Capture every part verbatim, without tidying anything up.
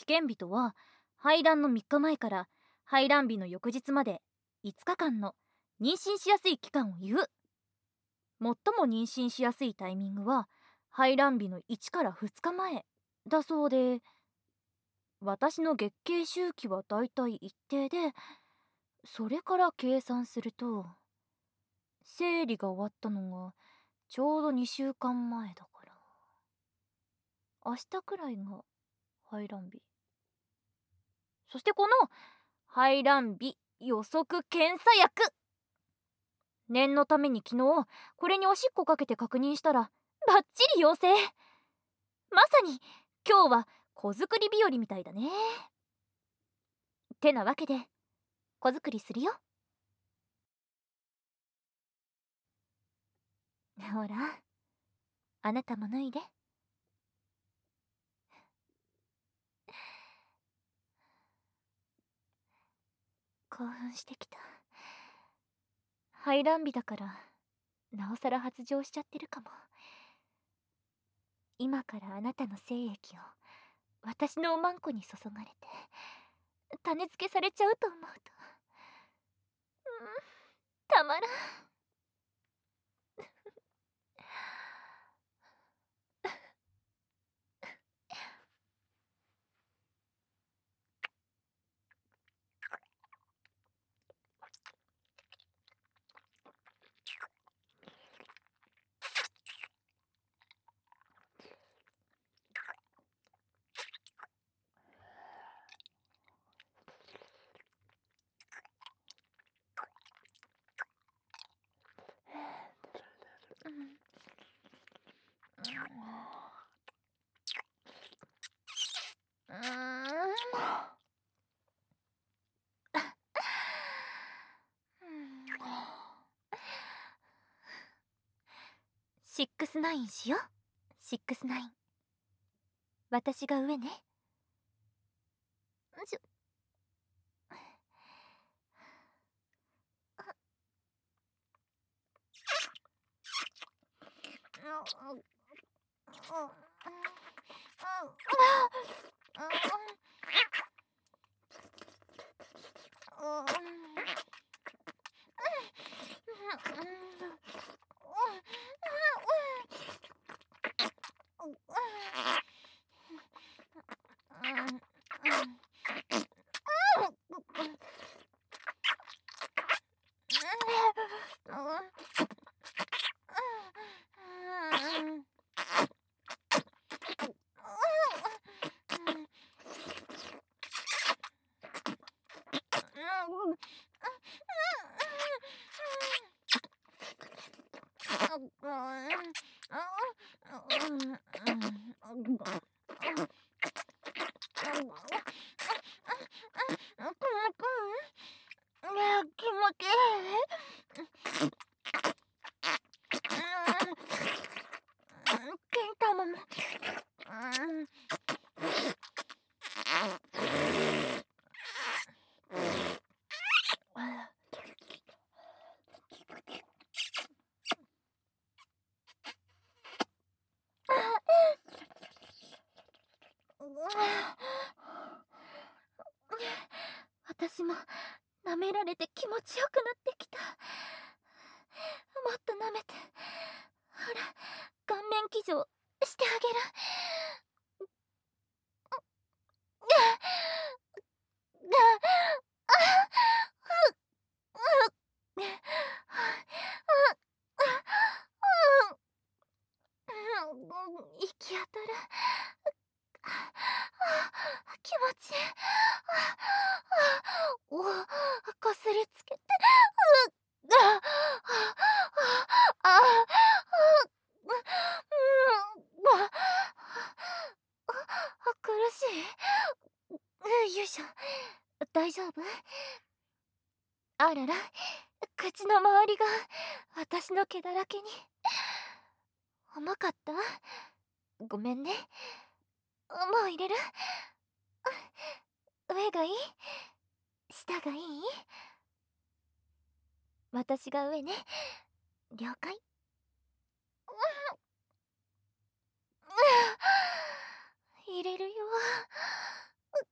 験日とは排卵のみっかまえから排卵日の翌日までいつかかんの妊娠しやすい期間を言う。最も妊娠しやすいタイミングは排卵日のいちからふつかまえだそうで、私の月経周期はだいたい一定で、それから計算すると生理が終わったのがちょうどにしゅうかんまえだから、明日くらいが排卵日。そしてこの排卵日予測検査薬、念のために昨日これにおしっこかけて確認したらバッチリ陽性。まさに今日は子作り日和みたいだね。てなわけで子作りするよ。ほら、あなたも脱いで。興奮してきた。排卵日だからなおさら発情しちゃってるかも。今からあなたの精液を私のおまんこに注がれて種付けされちゃうと思うと、うん、たまらん。シックスナインしよう。シックスナイン。私が上ね。ちょ気持ちいい。金玉も。私も舐められて気持ちよくなってきた。もっと舐めて、ほら、顔面騎乗してあげる。行き当たる。気持ちいい。お、こすりつけて。ああ、苦しい。よいしょ。大丈夫？あらら、口の周りが私の毛だらけに。重かった？ごめんね。もう入れる？上がいい？下がいい？私が上ね。了解？入れるよ。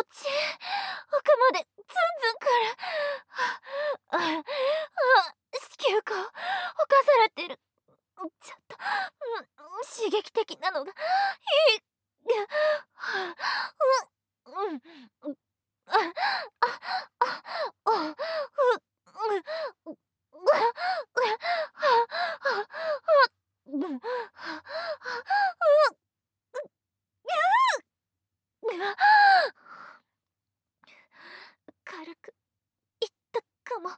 ち奥までズンズンくる。あああ子宮口侵されてる。ちょっと、うん、刺激的なのがいい。うん、うん、ああああううううん、軽くいったかも。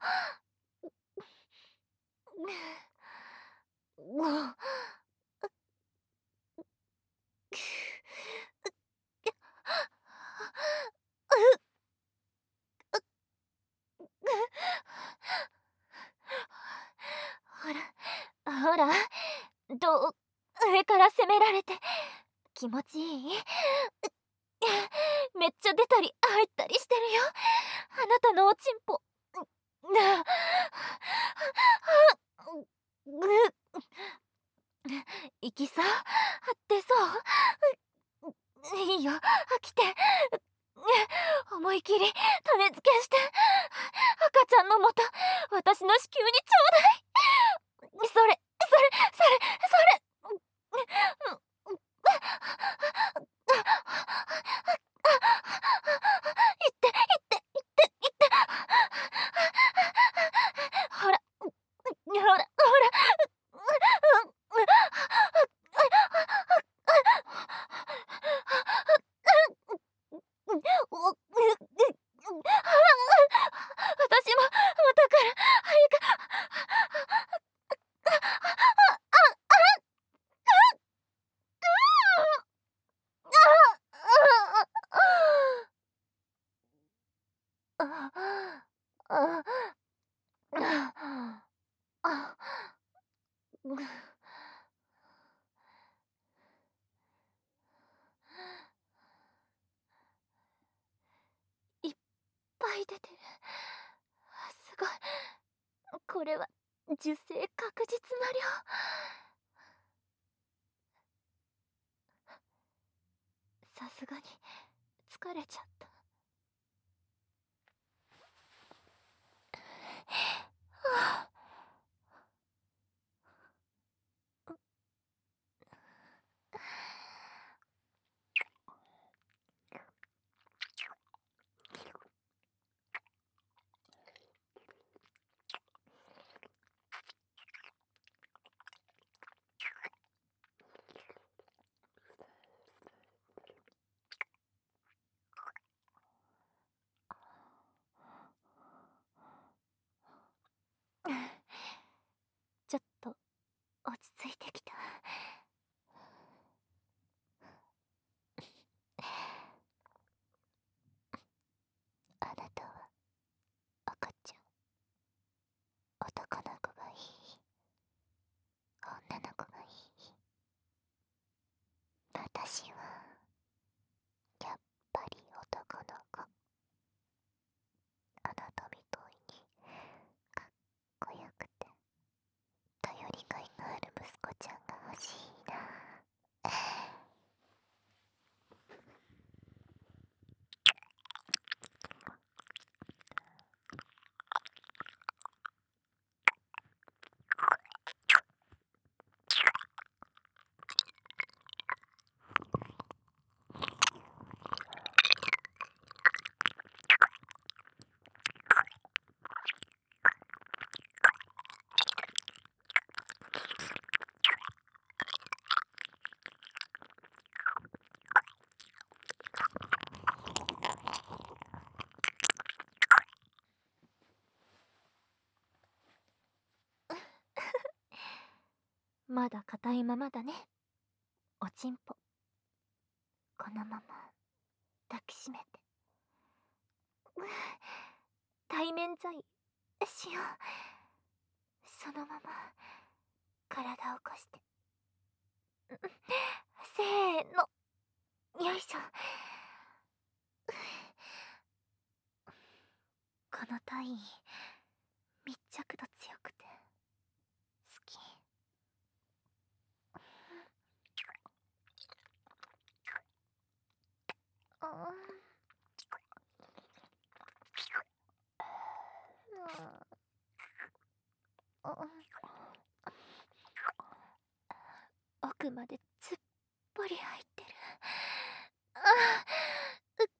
ほらほら、どう、上から攻められて気持ちいい？めっちゃ出たり入ったりしてるよ、あなたのおちんぽ。な息さ張ってそう。いいよ、来て。思い切り種付けして、赤ちゃんのもと私の子宮にちょうだい。それそれそれそれ。いっていっていっていって。ほらほらほら。私もだから早く。いっぱい出てる。すごい。これは受精確実な量。さすがに疲れちゃった。はあ、ちょっと落ち着いてきた。あなたは赤ちゃん、男の子がいい、女の子がいい？私はやっぱり男の子。あなたみたいにかっこよくて頼りがいがある息子ちゃんが欲しいな。まだ硬いままだね、おちんぽ。このまま抱きしめて対面罪しよう。そのまま体を起こして、せーの、よいしょ。この体位密着度強くて好き。うん、 奥までつっぽり入ってる。あうう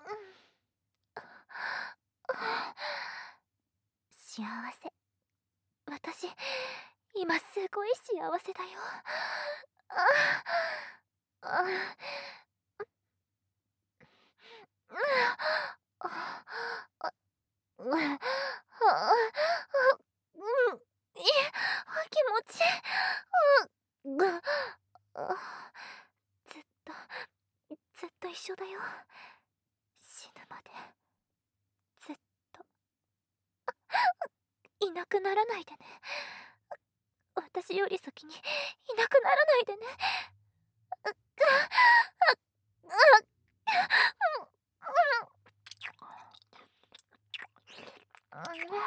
幸せ。私今すごい幸せだよ。あああうん、ああ、うん、いえ、気持ちいい。うぐ、あ、ずっと、ずっと一緒だよ。死ぬまで、ずっと。いなくならないでね。私より先にいなくならないでね。うっ、あ、あ、うん、うん、うん。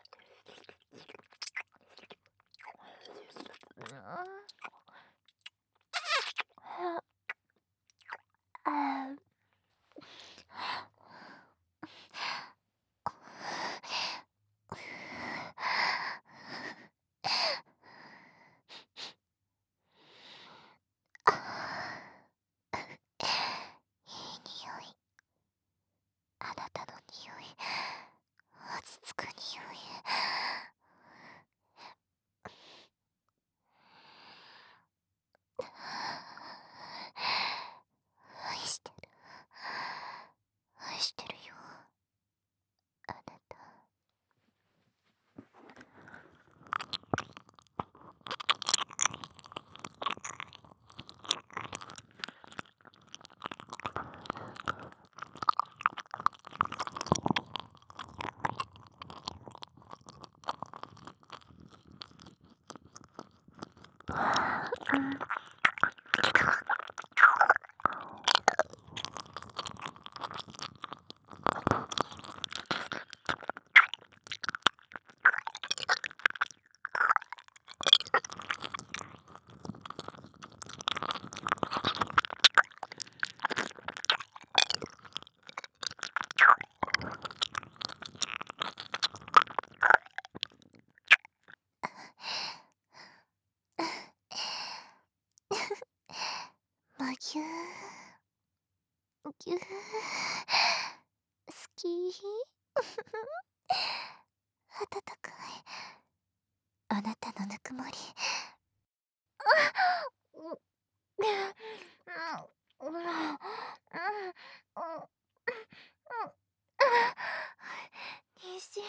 あいい匂い。あなたの匂い。落ち着く匂い。愛してる。愛してるよ。あなた。まぎゅーぎゅー、好き温かいあなたのぬくもり。うううんうんうん妊娠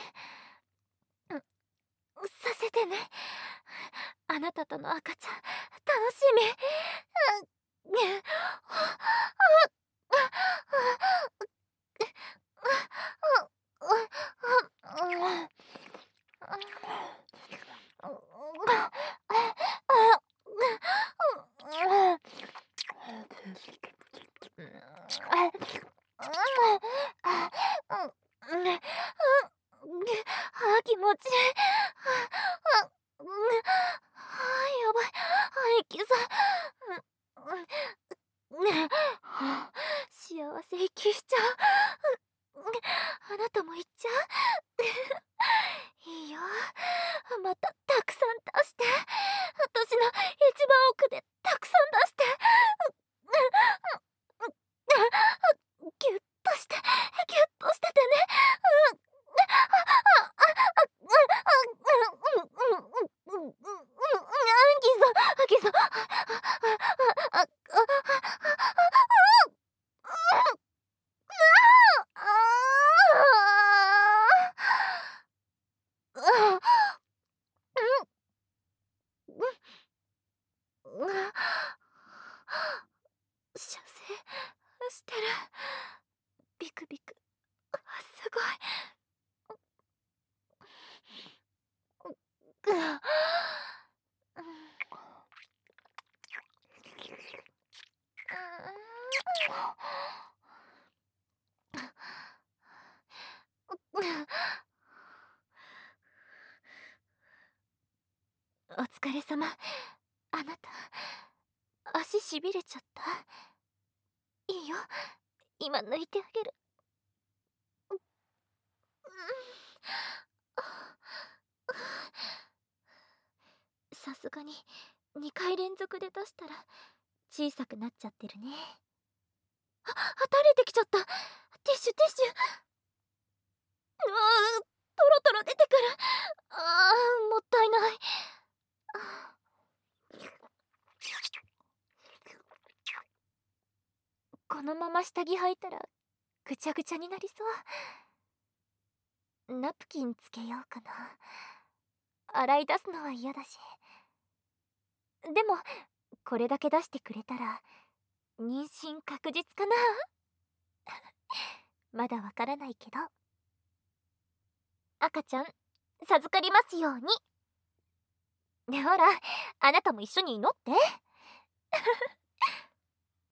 させてね。あなたとの赤ちゃん楽しみ。うんあ、気持ちいい。あ、あ、うん、あ、やばい。あ、息さ。うん、うん、幸せ息しちゃう。あなたも行っちゃう。いいよ。またたくさん出して。私の一番奥でたくさん出して。ギュッとして、ギュッとしててね。ギザ、射精してる。ビクビク。すごい。お疲れ様。あなた足しびれちゃった？いいよ、今抜いてあげる。さすがににかい連続で出したら小さくなっちゃってるね。あ、垂れてきちゃった。ティッシュティッシュ。うわー、トロトロ出てくる。あー、もったいない。このまま下着履いたらぐちゃぐちゃになりそう。ナプキンつけようかな。洗い出すのは嫌だし。でもこれだけ出してくれたら妊娠確実かな。まだわからないけど、赤ちゃん授かりますように。ほら、あなたも一緒に祈って。